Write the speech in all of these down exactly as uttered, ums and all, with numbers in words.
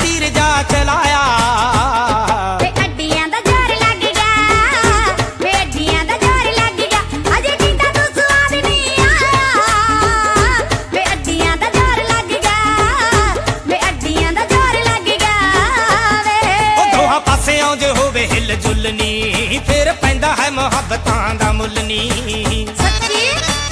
तीर जा चलाया। वे अड्डियां दा जोर लग गया, वे अड्डियां दा जोर लग गया, अजे जिंदा तू स्वाद नहीं आया। वे अड्डियां दा जोर लग गया, वे अड्डियां दा जोर लग गया वे। ओ दोहां पासियों जे होवे हिल जुलनी, फिर पैंदा है मुहब्बतां दा मुल नी। सच्ची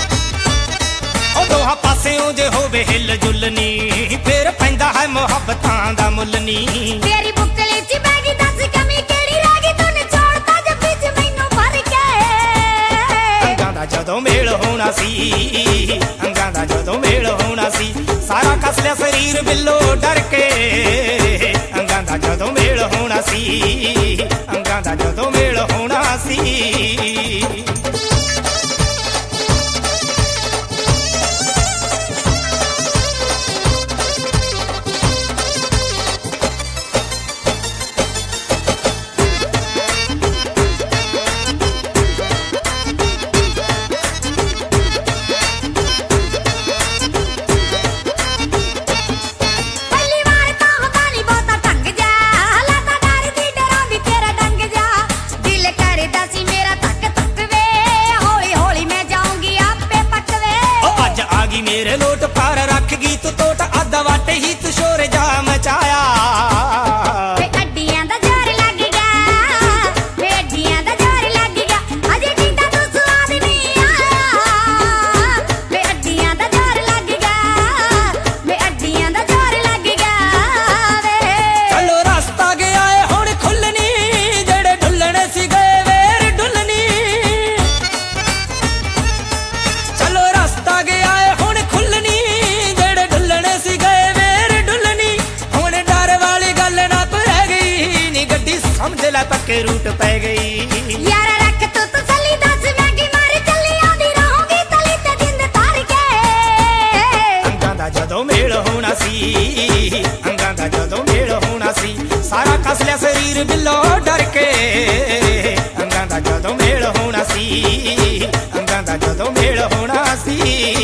ओ दोहां पासियों जे होवे हिल जुलनी, फिर पैंदा है मुहब्बतां दा मुल नी। तेरी बुकली च बैगी दस कमी केड़ी रह गई, तूने छोड़ता जब बिच मैनू भर के। अंगां दा जदों मेल होना सी, अंगां दा जदों मेल होना सी, सारा कस लिया शरीर बिल्लो डर के। अंगां दा जदों मेल होना सी, अंगां दा जदों मेल होना सी। मेरे लोट पार रख गई तू तोट आधा वाटे ही तू शोर जा मचाया। वे अड्डियां दा जोर लग गया, वे अड्डियां दा जोर लग गया, अजे जिंदा तू स्वाद नहीं आया। वे अड्डियां दा जोर लग गया, वे अड्डियां दा जोर लग गया वे। चलो रास्ता गया है हुण खुलनी, जेड़े ढुलने सी गए वेर ढुलनी। चलो रास्ता गया है समझ ला पक्के रूट पै गई। यार रख तू तसल्ली दस मैं की मार चली आंदी रहूंगी तली ते जिंद तार के। अंगां दा जदों मेल होना सी, अंगां दा जदों मेल होना सी, सारा कस लिया शरीर बिल्लो डर के। अंगां दा जदों मेल होना सी, अंगां दा जदों मेल होना सी।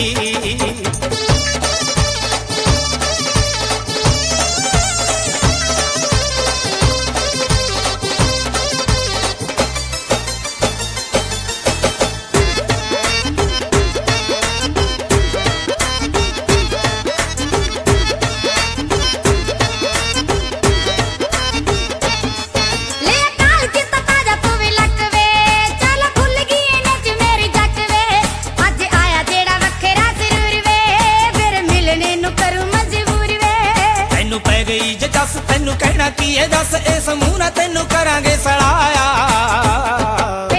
दस तेनू कहना की है, दस इस मुंह ना तेनू करांगे सड़ाया।